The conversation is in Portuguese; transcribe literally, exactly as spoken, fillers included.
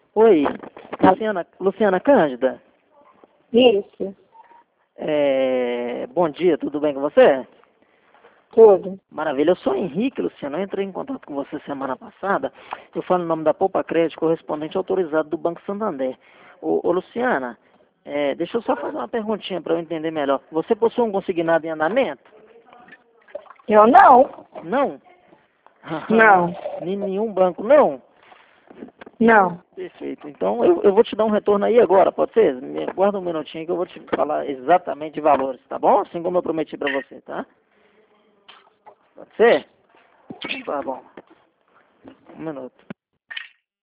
Oi, Luciana, Luciana Cândida? Isso, É, bom dia, tudo bem com você? tudo. Maravilha, eu sou Henrique, Luciana, eu entrei em contato com você semana passada, eu falo em nome da Poupa Crédito, correspondente autorizado do Banco Santander. Ô, ô Luciana, é, deixa eu só fazer uma perguntinha para eu entender melhor. Você possui um consignado em andamento? Eu não, Não? não, Em nenhum banco, não? não. Perfeito. Então eu, eu vou te dar um retorno aí agora, pode ser? Me aguarda um minutinho que eu vou te falar exatamente de valores, tá bom? Assim como eu prometi pra você, tá? Pode ser? Tá bom. Um minuto.